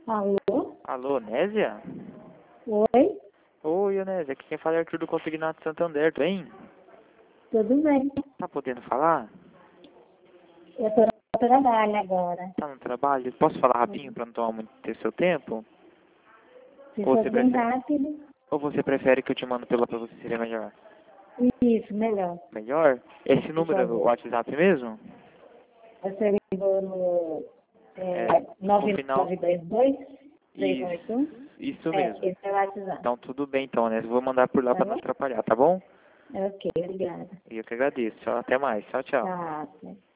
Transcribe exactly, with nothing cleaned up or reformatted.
Alô? Alô, Nésia? Oi? Oi, Nésia, aqui quem fala é Arthur do Consignato Santander, tudo bem? Tudo bem? Tá podendo falar? Eu tô no trabalho agora. Tá no trabalho? Posso falar rapidinho pra não tomar muito ter seu tempo? Se Ou for você bem prefere, rápido, ou você prefere que eu te mando pela pra você seria melhor? isso, melhor. Melhor? Esse Por número é o favor. WhatsApp mesmo? Você ligou no é, É, no nove final, nove dois dois, três um oito isso, um? isso É, mesmo. esse é o WhatsApp. Então tudo bem então, Nésia, vou mandar por lá Tá pra não bom? atrapalhar, tá bom? Ok, obrigada. E eu que agradeço. Tchau, até mais. Tchau, tchau. Tá.